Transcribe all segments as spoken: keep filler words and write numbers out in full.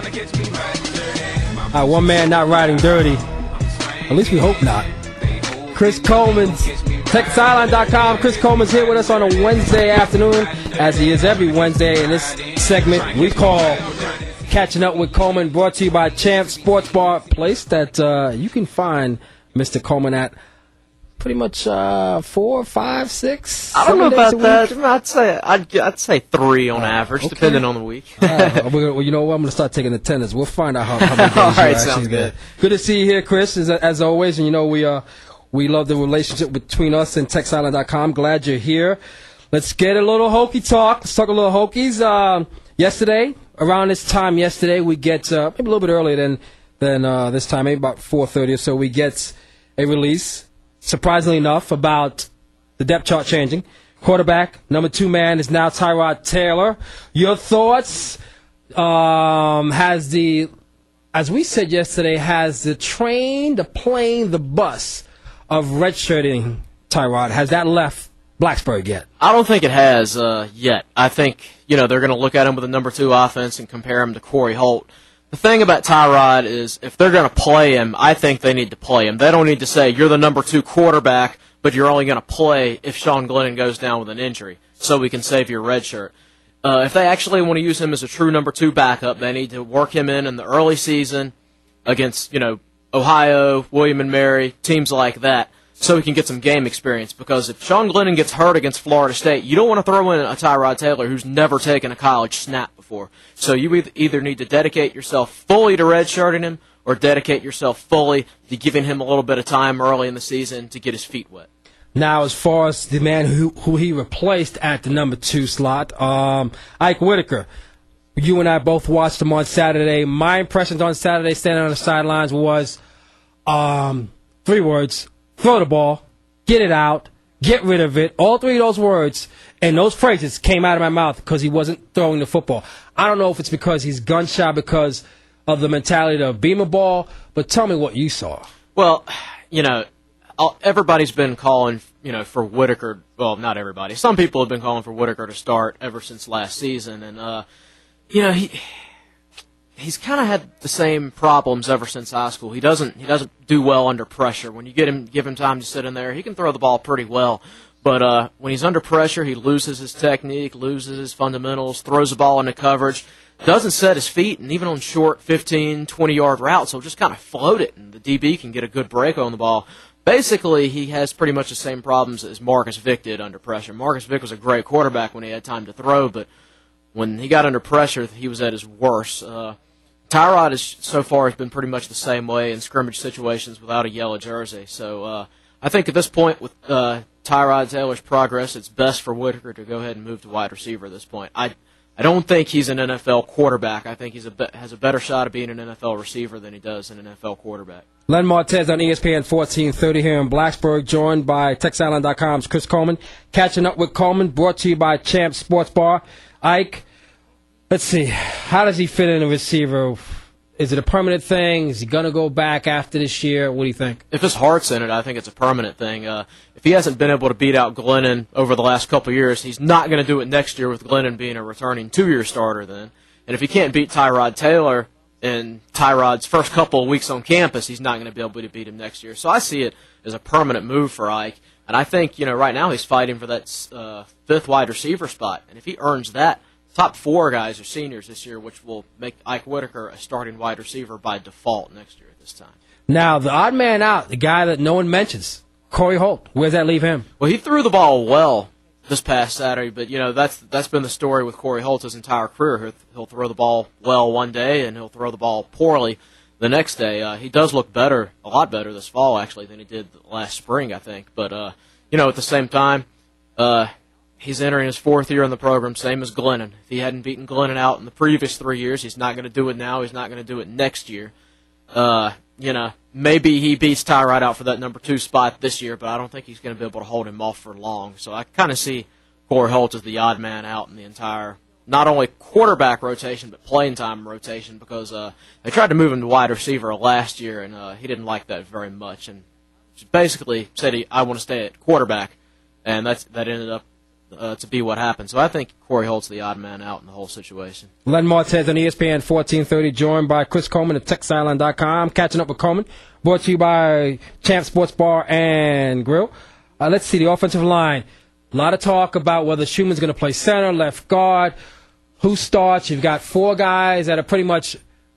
Uh, one man not riding dirty. At least we hope not. Chris Coleman's Texas Sideline dot com. Chris Coleman's here with us on a Wednesday afternoon, as he is every Wednesday in this segment we call Catching Up with Coleman, brought to you by Champ Sports Bar, place that uh, you can find Mister Coleman at pretty much uh, four, five, six. I don't know about that. I'd say I'd, I'd say three on uh, average, okay. depending on the week. uh, well, you know what? I'm going to start taking attendance. We'll find out how, how many days All right, you're sounds good. Good to see you here, Chris, as, as always. And you know we uh we love the relationship between us and Texas Sideline dot com. Glad you're here. Let's get a little Hokie talk. Let's talk a little Hokies. Uh, yesterday, around this time yesterday, we get uh, maybe a little bit earlier than than uh, this time, maybe about four thirty or so. We get a release. Surprisingly enough, about the depth chart changing. Quarterback, number two man is now Tyrod Taylor. Your thoughts? Um, has the, as we said yesterday, has the train, the plane, the bus of redshirting Tyrod, has that left Blacksburg yet? I don't think it has uh, yet. I think, you know, they're going to look at him with a number two offense and compare him to Corey Holt. The thing about Tyrod is if they're going to play him, I think they need to play him. They don't need to say, you're the number two quarterback, but you're only going to play if Sean Glennon goes down with an injury, so we can save your red shirt. Uh, if they actually want to use him as a true number two backup, they need to work him in in the early season against, you know, Ohio, William and Mary, teams like that, so he can get some game experience. Because if Sean Glennon gets hurt against Florida State, you don't want to throw in a Tyrod Taylor who's never taken a college snap before. So you either need to dedicate yourself fully to redshirting him or dedicate yourself fully to giving him a little bit of time early in the season to get his feet wet. Now, as far as the man who, who he replaced at the number two slot, um, Ike Whitaker. You and I both watched him on Saturday. My impressions on Saturday standing on the sidelines was um, three words. Throw the ball, get it out, get rid of it. All three of those words and those phrases came out of my mouth because he wasn't throwing the football. I don't know if it's because he's gun shy because of the mentality of beam a ball, but tell me what you saw. Well, you know, everybody's been calling, you know, for Whitaker. Well, not everybody. Some people have been calling for Whitaker to start ever since last season, and uh, you know he. He's kind of had the same problems ever since high school. He doesn't he doesn't do well under pressure. When you get him give him time to sit in there, he can throw the ball pretty well. But uh, when he's under pressure, he loses his technique, loses his fundamentals, throws the ball into coverage, doesn't set his feet, and even on short fifteen, twenty-yard routes, he'll just kind of float it, and the D B can get a good break on the ball. Basically, he has pretty much the same problems as Marcus Vick did under pressure. Marcus Vick was a great quarterback when he had time to throw, but when he got under pressure, he was at his worst. Uh, Tyrod is so far has been pretty much the same way in scrimmage situations without a yellow jersey. So uh, I think at this point with uh, Tyrod Taylor's progress, it's best for Whitaker to go ahead and move to wide receiver at this point. I I don't think he's an N F L quarterback. I think he's a be- has a better shot of being an N F L receiver than he does an N F L quarterback. Len Martez on E S P N fourteen thirty here in Blacksburg, joined by Texas Sideline dot com's Chris Coleman. Catching Up with Coleman, brought to you by Champ Sports Bar. Ike, let's see. How does he fit in a receiver? Is it a permanent thing? Is he going to go back after this year? What do you think? If his heart's in it, I think it's a permanent thing. Uh, if he hasn't been able to beat out Glennon over the last couple of years, he's not going to do it next year with Glennon being a returning two-year starter then. And if he can't beat Tyrod Taylor in Tyrod's first couple of weeks on campus, he's not going to be able to beat him next year. So I see it as a permanent move for Ike. And I think, you know, right now he's fighting for that uh, fifth wide receiver spot. And if he earns that, top four guys are seniors this year, which will make Ike Whitaker a starting wide receiver by default next year at this time. Now, the odd man out, the guy that no one mentions, Corey Holt. Where does that leave him? Well, he threw the ball well this past Saturday, but, you know, that's that's been the story with Corey Holt his entire career. He'll, he'll throw the ball well one day, and he'll throw the ball poorly the next day. Uh, he does look better, a lot better this fall, actually, than he did last spring, I think. But, uh, you know, at the same time, uh, he's entering his fourth year in the program, same as Glennon. If he hadn't beaten Glennon out in the previous three years, he's not going to do it now. He's not going to do it next year. Uh, you know, maybe he beats Tyrod out for that number two spot this year, but I don't think he's going to be able to hold him off for long. So I kind of see Corey Holt as the odd man out in the entire, not only quarterback rotation, but playing time rotation, because uh, they tried to move him to wide receiver last year, and uh, he didn't like that very much. And basically said, he, I want to stay at quarterback, and that's, that ended up uh, to be what happened. So I think Corey Holt's the odd man out in the whole situation. Len Martez on E S P N fourteen thirty, joined by Chris Coleman at Texas Island dot com. Catching up with Coleman, brought to you by Champ Sports Bar and Grill. Uh, let's see, the offensive line. A lot of talk about whether Schumann's going to play center, left guard, who starts. You've got four guys that are pretty much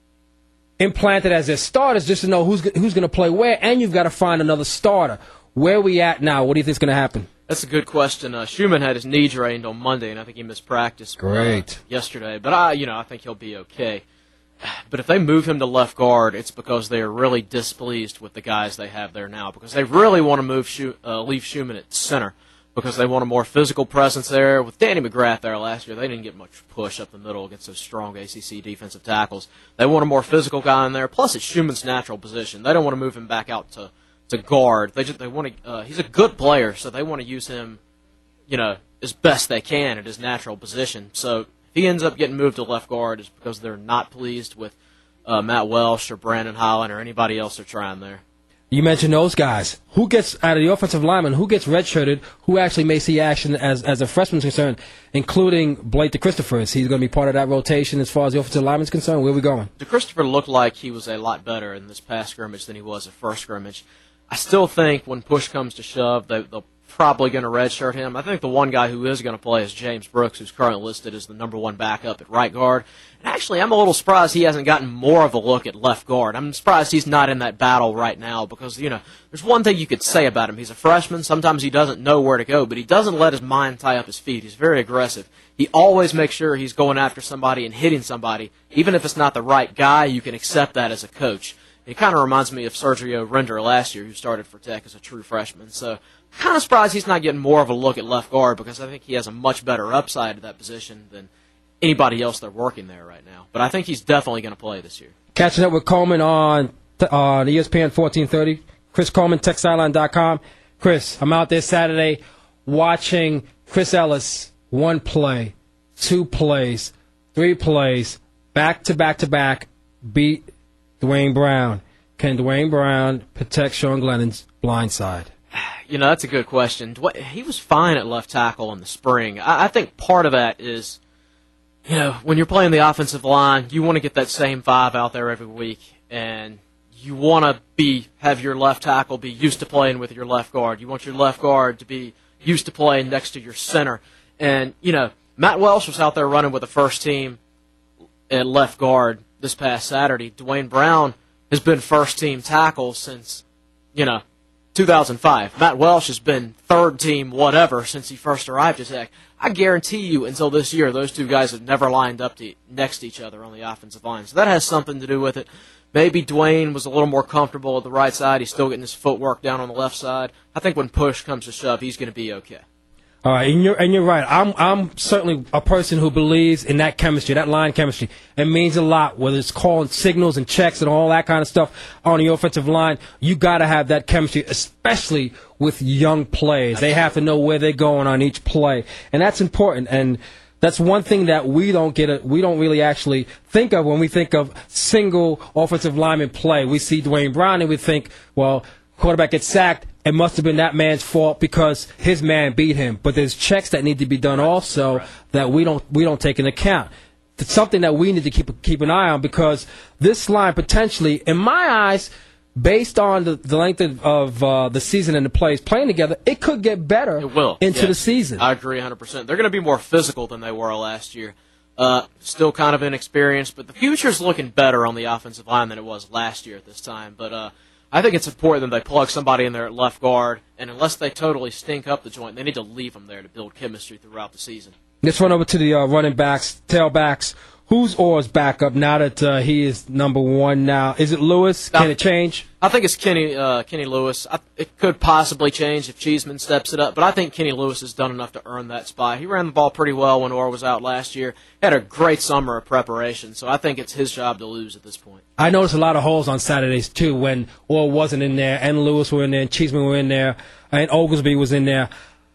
implanted as their starters just to know who's who's going to play where, and you've got to find another starter. Where are we at now? What do you think is going to happen? That's a good question. Uh, Schumann had his knee drained on Monday, and I think he missed practice Great. Uh, yesterday. But I, you know, I think he'll be okay. But if they move him to left guard, it's because they are really displeased with the guys they have there now, because they really want to move Schu- uh, leave Schumann at center, because they want a more physical presence there. With Danny McGrath there last year, they didn't get much push up the middle against those strong A C C defensive tackles. They want a more physical guy in there. Plus, it's Schumann's natural position. They don't want to move him back out to, to guard. They just they want to. Uh, he's a good player, so they want to use him, you know, as best they can at his natural position. So if he ends up getting moved to left guard, it's because they're not pleased with uh, Matt Welsh or Brandon Holland or anybody else they're trying there. You mentioned those guys. Who gets, out of the offensive linemen, who gets redshirted, who actually may see action as as a freshman's concerned, including Blake DeChristopher? Is he going to be part of that rotation as far as the offensive lineman's concerned? Where are we going? DeChristopher looked like he was a lot better in this past scrimmage than he was at first scrimmage. I still think when push comes to shove, they, they'll probably going to redshirt him. I think the one guy who is going to play is James Brooks, who's currently listed as the number one backup at right guard. And actually, I'm a little surprised he hasn't gotten more of a look at left guard. I'm surprised he's not in that battle right now because, you know, there's one thing you could say about him. He's a freshman. Sometimes he doesn't know where to go, but he doesn't let his mind tie up his feet. He's very aggressive. He always makes sure he's going after somebody and hitting somebody. Even if it's not the right guy, you can accept that as a coach. It kind of reminds me of Sergio Render last year, who started for Tech as a true freshman. So kind of surprised he's not getting more of a look at left guard because I think he has a much better upside to that position than anybody else they're working there right now. But I think he's definitely going to play this year. Catching up with Coleman on on E S P N fourteen thirty. Chris Coleman, Texas Island dot com. Chris, I'm out there Saturday watching Chris Ellis, one play, two plays, three plays, back to back to back, beat Dwayne Brown. Can Dwayne Brown protect Sean Glennon's blind side? You know, that's a good question. He was fine at left tackle in the spring. I think part of that is, you know, when you're playing the offensive line, you want to get that same five out there every week, and you want to be have your left tackle be used to playing with your left guard. You want your left guard to be used to playing next to your center. And, you know, Matt Welsh was out there running with the first team at left guard this past Saturday. Dwayne Brown has been first-team tackle since, you know, two thousand five. Matt Welsh has been third-team whatever since he first arrived at Tech. I guarantee you until this year, those two guys have never lined up to, next to each other on the offensive line. So that has something to do with it. Maybe Dwayne was a little more comfortable at the right side. He's still getting his footwork down on the left side. I think when push comes to shove, he's going to be okay. All right, and you're and you're right. I'm I'm certainly a person who believes in that chemistry, that line chemistry. It means a lot, whether it's calling signals and checks and all that kind of stuff on the offensive line. You got to have that chemistry, especially with young players. They have to know where they're going on each play, and that's important. And that's one thing that we don't get. A, we don't really actually think of when we think of single offensive lineman play. We see Dwayne Brown and we think, well, quarterback gets sacked. It must have been that man's fault because his man beat him. But there's checks that need to be done also that we don't we don't take into account. It's something that we need to keep keep an eye on because this line potentially, in my eyes, based on the, the length of, of uh, the season and the plays playing together, it could get better it will. into yes. the season. I agree one hundred percent. They're going to be more physical than they were last year. Uh, still kind of inexperienced, but the future's looking better on the offensive line than it was last year at this time. But uh, I think it's important that they plug somebody in there at left guard, and unless they totally stink up the joint, they need to leave them there to build chemistry throughout the season. Let's run over to the uh, running backs, tailbacks. Who's Orr's backup now that uh, he is number one now? Is it Lewis? Can I, it change? I think it's Kenny uh, Kenny Lewis. I, it could possibly change if Cheeseman steps it up, but I think Kenny Lewis has done enough to earn that spot. He ran the ball pretty well when Orr was out last year. He had a great summer of preparation, so I think it's his job to lose at this point. I noticed a lot of holes on Saturdays, too, when Orr wasn't in there, and Lewis were in there, and Cheeseman were in there, and Oglesby was in there.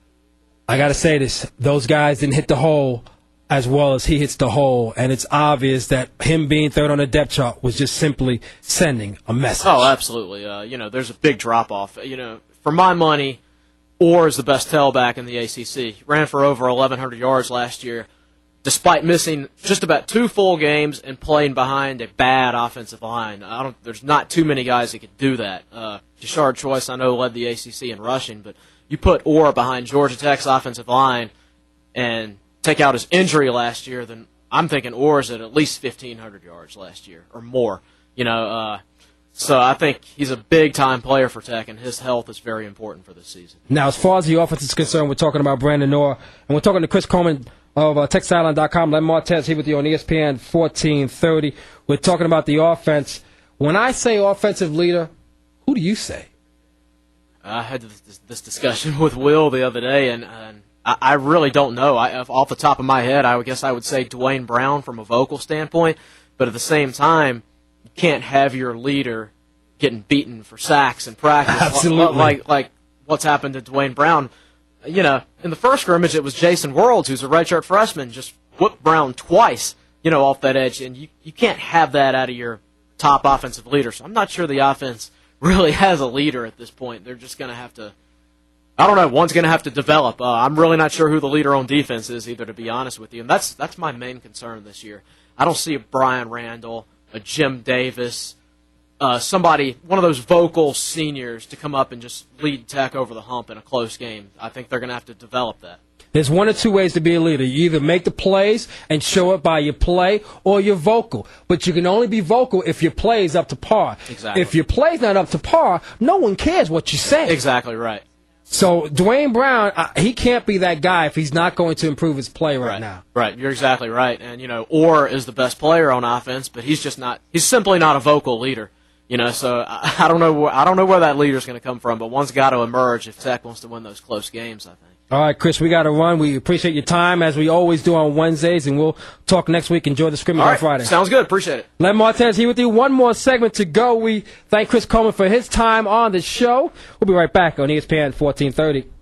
I got to say this. Those guys didn't hit the hole as well as he hits the hole, and it's obvious that him being third on the depth chart was just simply sending a message. Oh, absolutely. Uh, you know, there's a big drop-off. You know, for my money, Orr is the best tailback in the A C C. He ran for over eleven hundred yards last year, despite missing just about two full games and playing behind a bad offensive line. I don't. There's not too many guys that could do that. Uh, Jashard Choice, I know, led the A C C in rushing, but you put Orr behind Georgia Tech's offensive line and take out his injury last year, then I'm thinking Orr's at at least fifteen hundred yards last year or more. You know, uh, so I think he's a big-time player for Tech, and his health is very important for this season. Now, as far as the offense is concerned, we're talking about Brandon Orr, and we're talking to Chris Coleman of uh, Texas Island dot com. Len Martez here with you on E S P N fourteen thirty. We're talking about the offense. When I say offensive leader, who do you say? I had this, this discussion with Will the other day, and, and I, I really don't know. I, off the top of my head, I would guess I would say Dwayne Brown from a vocal standpoint, but at the same time, you can't have your leader getting beaten for sacks in practice. Absolutely. Like, like what's happened to Dwayne Brown. You know, in the first scrimmage, it was Jason Worlds, who's a redshirt freshman, just whooped Brown twice, you know, off that edge, and you, you can't have that out of your top offensive leader. So I'm not sure the offense really has a leader at this point. They're just going to have to, I don't know, one's going to have to develop. Uh, I'm really not sure who the leader on defense is either, to be honest with you, and that's that's my main concern this year. I don't see a Brian Randall, a Jim Davis, uh, somebody, one of those vocal seniors to come up and just lead Tech over the hump in a close game. I think they're going to have to develop that. There's one or two ways to be a leader. You either make the plays and show it by your play, or you're vocal. But you can only be vocal if your play is up to par. Exactly. If your play's not up to par, no one cares what you say. Exactly right. So Dwayne Brown, uh, he can't be that guy if he's not going to improve his play right, right now. Right, you're exactly right. And, you know, Orr is the best player on offense, but he's just not, he's simply not a vocal leader. You know, so I, I don't know where, I don't know where that leader's going to come from, but one's got to emerge if Tech wants to win those close games, I think. All right, Chris, we got to run. We appreciate your time, as we always do on Wednesdays, and we'll talk next week. Enjoy the scrimmage All right, on Friday. Sounds good. Appreciate it. Len Martez here with you. One more segment to go. We thank Chris Coleman for his time on the show. We'll be right back on E S P N fourteen thirty.